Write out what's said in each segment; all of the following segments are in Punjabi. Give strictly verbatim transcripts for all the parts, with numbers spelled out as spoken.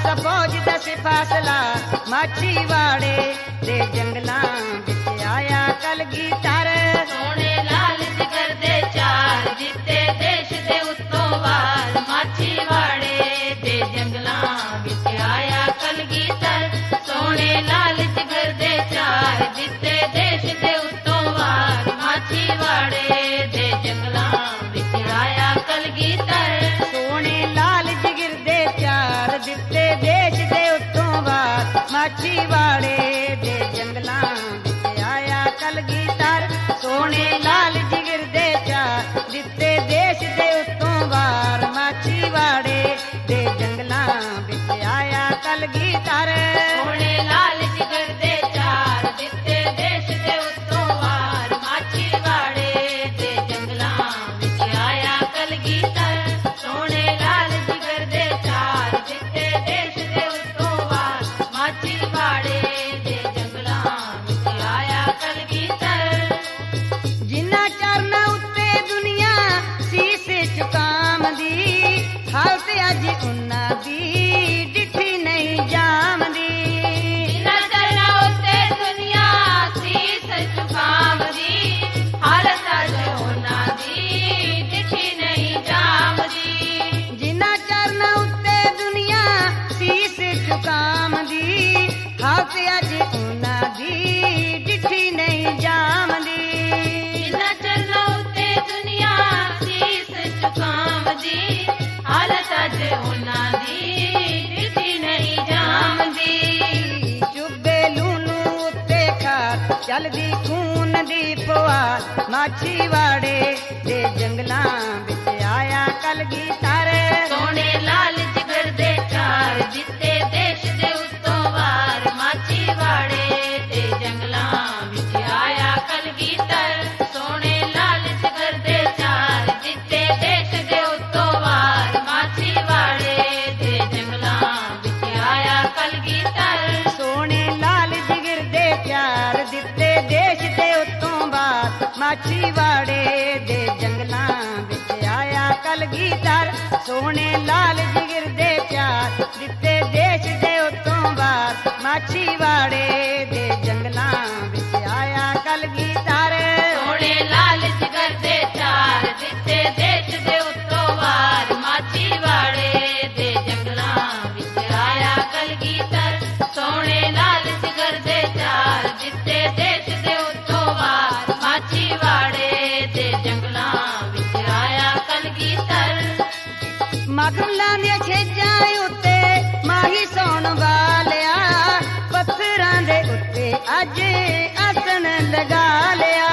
ਖਾਲਸਾ ਫੌਜ ਦਾ ਸਿਫਾਸਲਾ ਮਾਛੀਵਾੜੇ ਦੇ ਜੰਗਲਾਂ ਵਿੱਚ ਆਇਆ ਕਲਗੀਧਰ। ਸੋਹਣੇ ਲਾਲ ਜਿਗਰ ਦੇ ਚਾਰ ਦਿੱਤੇ ਦੇਸ਼ ਦੇ ਉੱਤੋਂ ਵਾਰ ਮਾਛੀਵਾੜੇ ਦੇ ਜੰਗਲਾਂ ਵਿੱਚ ਆਇਆ ਕਲਗੀਧਰ। ਸੋਹਣੇ ਲਾਲ ਜਿਗਰ ਦੇ ਚਾਰ ਦਿੱਤੇ ਦੇਸ਼ ਦੇ ਉੱਤੋਂ ਵਾਰ ਮਾਛੀਵਾੜੇ ਦੇ ਜੰਗਲਾਂ ਵਿੱਚ ਆਇਆ ਕਲਗੀਧਰ। ਸੋਹਣੇ ਲਾਲ ਜਿਗਰ ਦੇ ਚਾਰ ਦਿੱਤੇ ਦੇਸ਼ ਦੇ ਉੱਤੋਂ ਵਾਰ ਮਾਛੀਵਾੜੇ ਦੇ ਜੰਗਲਾਂ ਵਿੱਚ ਆਇਆ ਕਲਗੀਧਰ। ਸੋਹਣੇ ਲਾਲ ਜਿਗਰ ਦੇ ਚਾਰ ਦਿੱਤੇ ਦੇਸ਼ ਦੇ ਉੱਤੋਂ ਵਾਰ ਮਾਛੀਵਾੜੇ ਦੇ ਜੰਗਲਾਂ ਵਿੱਚ ਆਇਆ ਕਲਗੀਧਰ। ਸੋਹਣੇ ਲਾਲ ਜਿਗਰ ਦੇ ਚਾਰ ਦਿੱਤੇ ਦੇਸ਼ ਦੇ ਉੱਤੋਂ ਵਾਰ ਮਾਛੀਵਾੜੇ ਦੇ ਜੰਗਲਾਂ ਵਿੱਚ ਆਇਆ ਕਲਗੀਧਰ। ਸੋਹਣੇ ਲਾਲ ਜਿਗਰ ਦੇ ਚਾਰ ਦਿੱਤੇ ਦੇਸ਼ ਦੇ ਉੱਤੋਂ ਵਾਰ ਮਾਛੀਵਾੜੇ ਦੇ ਜੰਗਲਾਂ ਵਿੱਚ ਆਇਆ ਕਲਗੀਧਰ। ਜਿਨ੍ਹਾਂ ਚਰਨਾਂ ਉੱਤੇ ਦੁਨੀਆ ਸੀਸ ਝੁਕਾਉਂਦੀ ਹਾਲਤ ਅੱਜ ਉਹਨਾਂ ਦੀ ਡਿੱਠੀ ਨਹੀਂ ਜਾਮਦੀ। ਜਿਨ੍ਹਾਂ ਚਰਨਾਂ ਉੱਤੇ ਦੁਨੀਆ ਸੀਸ ਝੁਕਾਉਂਦੀ ਹਾਲਤ ਅੱਜ ਉਹਨਾਂ ਦੀ ਡਿੱਠੀ ਨਹੀਂ ਜਾਮਦੀ। ਜਿਨ੍ਹਾਂ ਚਰਨਾਂ ਉੱਤੇ ਦੁਨੀਆ ਸੀਸ ਝੁਕਾਉਂਦੀ ਹਾਲਤ ਅੱਜ ਉਹਨਾਂ ਦੀ ਡਿੱਠੀ ਨਹੀਂ ਜਾਮਦੀ। ਜਿਨ੍ਹਾਂ ਚਰਨਾਂ ਉੱਤੇ ਦੁਨੀਆ ਸੀਸ ਝੁਕਾਉਂਦੀ ਹਾਲਤ ਅੱਜ ਉਹਨਾਂ ਦੀ ਡਿੱਠੀ ਨਹੀਂ ਜਾਮਦੀ। ਚੁੱਭੇ ਲੂਣੂ ਉੱਤੇ ਖਾਰ ਚੱਲਦੀ ਖੂਨ ਦੀ ਪੁਆਰ ਮਾਛੀਵਾੜੇ ਦੇ ਜੰਗਲਾਂ ਵਿੱਚ ਆਇਆ ਕਲਗੀਧਰ। ਸੋਹਣੇ ਲਾਲ ਜਿਗਰ ਦੇ ਚਾਰ ਦਿੱਤੇ ਦੇਸ਼ ਦੇ ਉੱਤੋਂ ਵਾਰ ਮਾਛੀਵਾੜੇ ਦੇ ਜੰਗਲਾਂ ਵਿੱਚ ਆਇਆ ਕਲਗੀਧਰ। ਸੋਹਣੇ ਲਾਲ ਜਿਗਰ ਦੇ ਚਾਰ ਦਿੱਤੇ ਦੇਸ਼ ਦੇ ਉੱਤੋਂ ਵਾਰ ਮਾਛੀਵਾੜੇ ਦੇ ਜੰਗਲਾਂ ਵਿੱਚ ਆਇਆ ਕਲਗੀਧਰ। ਸੋਹਣੇ ਲਾਲ ਜਿਗਰ ਦੇ ਚਾਰ ਦਿੱਤੇ ਦੇਸ਼ ਦੇ ਉੱਤੋਂ ਬਾਅਦ ਮਾਛੀਵਾੜੇ ਦੇ ਜੰਗਲਾਂ ਵਿੱਚ ਆਇਆ ਕਲਗੀਧਰ। ਸੋਹਣੇ ਲਾਲ ਜਿਗਰ ਦੇ ਚਾਰ ਦਿੱਤੇ ਦੇਸ਼ ਦੇ ਉੱਤੋਂ ਬਾਅਦ ਮਾਛੀਵਾੜੇ ਦੇ ਜੰਗਲਾਂ ਵਿੱਚ ਆਇਆ ਕਲਗੀਧਰ। ਸੋਹਣੇ ਲਾਲ ਜਿਗਰ ਦੇ ਚਾਰ ਦਿੱਤੇ ਦੇਸ਼ ਦੇ ਉੱਤੋਂ ਵਾਰ ਮਾਛੀਵਾੜੇ ਦੇ ਜੰਗਲਾਂ ਵਿੱਚ ਆਇਆ ਕਲਗੀਧਰ। ਸੋਹਣੇ ਲਾਲ ਜਿਗਰ ਦੇ ਚਾਰ ਦਿੱਤੇ ਦੇਸ਼ ਦੇ ਉੱਤੋਂ ਵਾਰ ਮਾਛੀਵਾੜੇ ਦੇ ਜੰਗਲਾਂ ਵਿੱਚ ਆਇਆ ਕਲਗੀਧਰ। ਮਖਮਲਾਂ ਦੀਆਂ ਛੇਜਾਂ ਉੱਤੇ ਮਾਹੀ ਸੌਣ ਵਾਲਿਆ ਪੱਥਰਾਂ ਦੇ ਉੱਤੇ ਅੱਜ ਆਸਣ ਲਗਾ ਲਿਆ।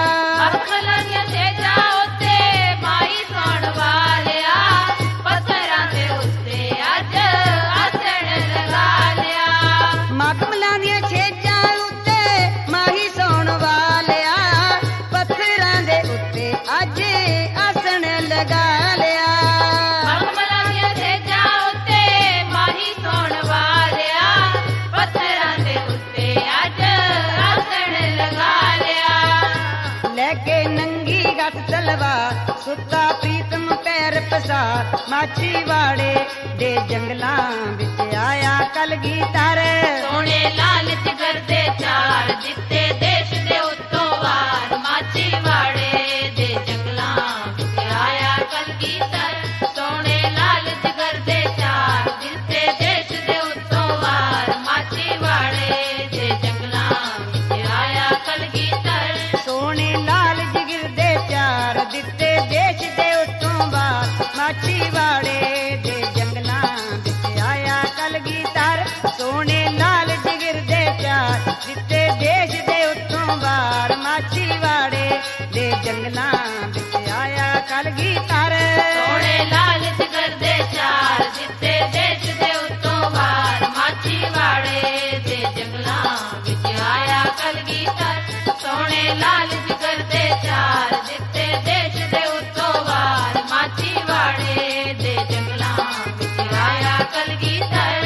ਮਖਮਲਾਂ ਦੀਆਂ ਛੇਜਾਂ ਉੱਤੇ ਮਾਹੀ ਸੌਣ ਵਾਲਿਆ ਪੱਥਰਾਂ ਦੇ ਉੱਤੇ ਅੱਜ ਆਸਣ ਲਗਾ ਲਿਆ। ਮਖਮਲਾਂ ਦੀਆਂ ਛੇਜਾਂ ਉੱਤੇ ਮਾਹੀ ਸੌਣ ਵਾਲਿਆ ਪੱਥਰਾਂ ਦੇ ਉੱਤੇ ਅੱਜ ਆਸਣ ਲਗਾ ਲਿਆ। ਮਖਮਲਾਂ ਦੀਆਂ ਛੇਜਾਂ ਉੱਤੇ ਮਾਹੀ ਸੌਣ ਵਾਲਿਆ ਪੱਥਰਾਂ ਦੇ ਉੱਤੇ ਅੱਜ ਆਸਣ ਲਗਾ ਲਿਆ। ਲੈ ਕੇ ਨੰਗੀ ਗੱਤ ਤਲਵਾਰ ਸੁੱਤਾ ਪ੍ਰੀਤਮ ਪੈਰ ਪਸਾਰ ਮਾਛੀਵਾੜੇ ਦੇ ਜੰਗਲਾਂ ਵਿੱਚ ਆਇਆ ਕਲਗੀਧਰ। ਸੋਹਣੇ ਲਾਲ ਜਿਗਰ ਦੇ ਚਾਰ ਦਿੱਤੇ ਦੇਸ਼ ਦੇ ਉੱਤੋਂ ਵਾਰ ਮਾਛੀਵਾੜੇ ਦੇ ਜੰਗਲਾਂ ਵਿੱਚ ਆਇਆ ਕਲਗੀਧਰ। ਸੋਹਣੇ ਲਾਲ ਜਿਗਰ ਦੇ ਚਾਰ ਦਿੱਤੇ ਦੇਸ਼ ਦੇ ਉੱਤੋਂ ਵਾਰ ਮਾਛੀਵਾੜੇ ਦੇ ਜੰਗਲਾਂ ਵਿੱਚ ਆਇਆ ਕਲਗੀਧਰ। ਸੋਹਣੇ ਲਾਲ ਜਿਗਰ ਦੇ ਚਾਰ ਦਿੱਤੇ ਦੇਸ਼ ਦੇ ਉੱਤੋਂ ਬਾਅਦ ਮਾਛੀਵਾੜੇ ਦੇ ਜੰਗਲਾਂ ਵਿੱਚ ਆਇਆ ਕਲਗੀਧਰ। ਸੋਹਣੇ ਲਾਲ ਜਿਗਰ ਦੇ ਚਾਰ ਦਿੱਤੇ ਦੇਸ਼ ਦੇ ਉੱਤੋਂ ਬਾਹਰ ਮਾਛੀਵਾੜੇ ਦੇ ਜੰਗਲਾਂ ਵਿੱਚ ਆਇਆ ਕਲਗੀਧਰ। ਸੋਹਣੇ ਲਾਲ ਜਿਗਰ ਦੇ ਚਾਰ ਦਿੱਤੇ ਦੇਸ਼ ਦੇ ਉੱਤੋਂ ਵਾਰ ਮਾਛੀਵਾੜੇ ਦੇ ਜੰਗਲਾਂ ਵਿੱਚ ਆਇਆ ਕਲਗੀਧਰ। ਸੋਹਣੇ ਲਾਲ ਜਿਗਰ ਦੇ ਚਾਰ ਦਿੱਤੇ ਦੇਸ਼ ਦੇ ਉੱਤੋਂ ਵਾਰ ਮਾਛੀਵਾੜੇ ਦੇ ਜੰਗਲਾਂ ਵਿੱਚ ਆਇਆ ਕਲਗੀਧਰ।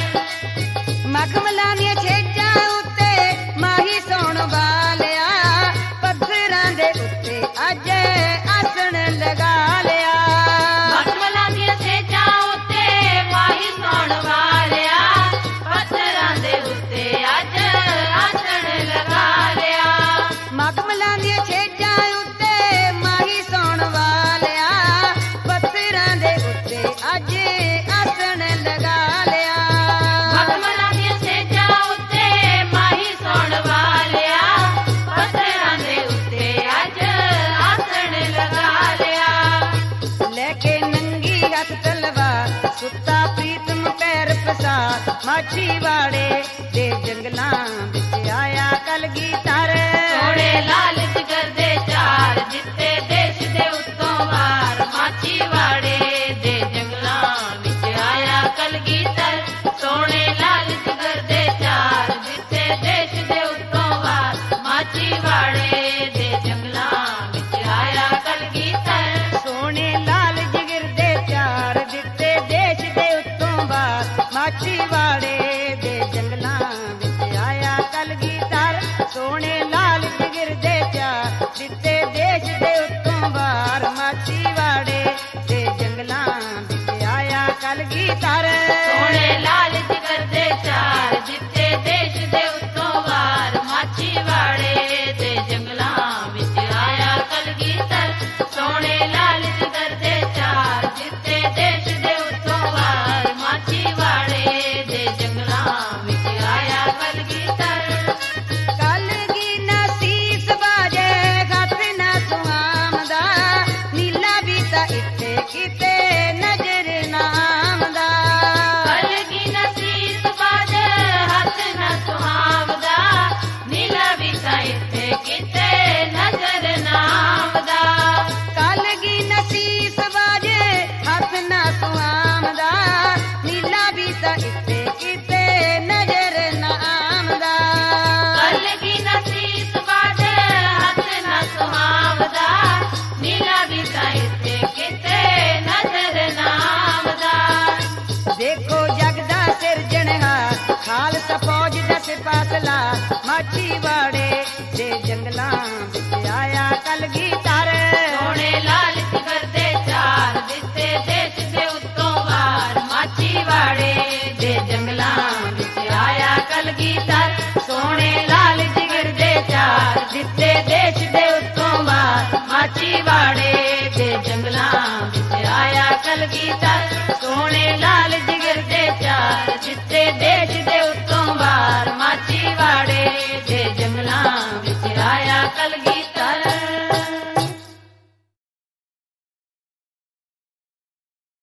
ਮਖਮਲਾਂ ਦੀਆਂ ਛੇਜਾਂ ਉੱਤੇ ਮਾਹੀ ਸੌਣ ਵਾਲਿਆ ਪੱਥਰਾਂ ਦੇ ਉੱਤੇ ਅੱਜ ਆਸਣ ਲਗਾ ਲਿਆ। ਮਖਮਲਾਂ ਦੀਆਂ ਛੇਜਾਂ ਉੱਤੇ ਮਾਹੀ ਸੌਣ ਵਾਲਿਆ ਮਾਛੀਵਾੜੇ ਦੇ ਜੰਗਲਾਂ ਵਿੱਚ ਆਇਆ ਕਲਗੀਧਰ। ਸੋਹਣੇ ਲਾਲ ਜਿਗਰ ਦੇ ਚਾਰ ਦਿੱਤੇ ਦੇਸ਼ ਦੇ ਉੱਤੋਂ ਵਾਰ ਮਾਛੀਵਾੜੇ ਦੇ ਜੰਗਲਾਂ ਵਿੱਚ ਆਇਆ ਕਲਗੀਧਰ। ਸੋਹਣੇ ਲਾਲ ਜਿਗਰ ਦੇ ਚਾਰ ਦਿੱਤੇ ਦੇਸ਼ ਦੇ ਉੱਤੋਂ ਵਾਰ ਮਾਛੀਵਾੜੇ ਦੇ ਜੰਗਲਾਂ ਵਿੱਚ ਆਇਆ ਕਲਗੀਧਰ। ਸੋਹਣੇ ਲਾਲ ਜਿਗਰ ਦੇ ਚਾਰ ਦਿੱਤੇ ਦੇਸ਼ ਦੇ ਉੱਤੋਂ ਬਾਹਰ ਮਾਛੀਵਾੜੇ ਦੇ ਜੰਗਲਾਂ ਵਿੱਚ ਆਇਆ ਕਲਗੀਧਰ। ਸੋਹਣੇ ਲਾਲ ਜਿਗਰ ਦੇ ਚਾਰ ਦਿੱਤੇ ਦੇਸ਼ ਦੇ ਉੱਤੋਂ ਬਾਹਰ ਮਾਛੀਵਾੜੇ ਦੇ ਜੰਗਲਾਂ ਵਿੱਚ ਆਇਆ ਕਲਗੀਧਰ। ਸੋਹਣੇ ਲਾਲ ਜਿਗਰ ਦੇ ਚਾਰ ਦਿੱਤੇ ਦੇਸ਼ ਦੇ ਉੱਤੋਂ ਵਾਰ ਮਾਛੀਵਾੜੇ ਦੇ ਜੰਗਲਾਂ ਵਿੱਚ ਆਇਆ ਕਲਗੀਧਰ। ਸੋਹਣੇ ਲਾਲ ਜਿਗਰ ਦੇ ਚਾਰ ਦਿੱਤੇ ਦੇਸ਼ ਦੇ ਉੱਤੋਂ ਵਾਰ ਮਾਛੀਵਾੜੇ ਦੇ ਜੰਗਲਾਂ ਵਿੱਚ ਆਇਆ ਕਲਗੀਧਰ। ਕਲਗੀ ਨਾ ਸੀਸ ਬਾਜੇ ਗੱਤ ਨਾ ਸੁਆਮਦਾ ਨੀਲਾ ਵੀ ਤਾਂ ਇੱਥੇ ਕਿਤੇ ਨਜ਼ਰ ਨਾ ਆਮਦਾ। ਕਲਗੀ ਨਾ ਸੀਸ ਬਾਜੇ ਹੱਥ ਨਾ ਸੁਹਾਵਦਾ ਨੀਲਾ ਵੀ ਤਾਂ ਇੱਥੇ ਕਿਤੇ ਨਜ਼ਰ ਨਾ ਆਮਦਾ। ਕਲਗੀ ਨਾ ਸੀਸ ਬਾਜੇ ਹੱਥ ਨਾ ਸੁਆਮਦਾ ਨੀਲਾ ਵੀ ਤਾਂ ਇੱਥੇ ਕਿਤੇ ਨਜ਼ਰ ਨਾ ਆਮਦਾ। ਕਲਗੀ ਨਾ ਸੀਸ ਬਾਜੇ ਹੱਥ ਨਾ ਸੁਹਾਵਦਾ ਨੀਲਾ ਵੀ ਤਾਂ ਇੱਥੇ ਕਿਤੇ ਨਜ਼ਰ ਨਾ ਆਮਦਾ। ਦੇਖੋ ਜਗ ਦਾ ਸਿਰਜਣਹਾਰ ਖਾਲਸਾ ਫੌਜ ਦਾ ਸਿਪਾਹਲਾ ਮਾਛੀਵਾੜੇ ਦੇ ਜੰਗਲਾਂ ਵਿੱਚ ਆਇਆ ਕਲਗੀਧਰ। ਸੋਹਣੇ ਲਾਲ ਜਿਗਰ ਦੇ ਚਾਰ ਦਿੱਤੇ ਦੇਸ਼ ਦੇ ਉੱਤੋਂ ਵਾਰ ਮਾਛੀਵਾੜੇ ਦੇ ਜੰਗਲਾਂ ਵਿੱਚ ਆਇਆ ਕਲਗੀਧਰ। ਸੋਹਣੇ ਲਾਲ ਜਿਗਰ ਦੇ ਚਾਰ ਦਿੱਤੇ ਦੇਸ਼ ਦੇ ਉੱਤੋਂ ਵਾਰ ਮਾਛੀਵਾੜੇ ਦੇ ਜੰਗਲਾਂ ਵਿੱਚ ਆਇਆ ਕਲਗੀਧਰ। ਸੋਹਣੇ ਲਾਲ ਜਿਗਰ ਦੇ ਚਾਰ ਦਿੱਤੇ ਦੇਸ਼ ਦੇ ਉੱਤੋਂ ਵਾਰ